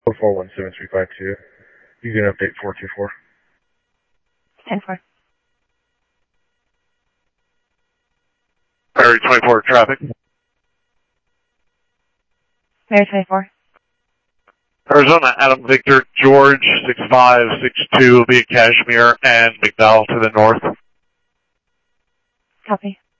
4417352. You can update 424. 10-4. Mary 24 traffic. Mary 24. Arizona, Adam Victor, George 6562 will be at Kashmir and McDowell to the north. Copy.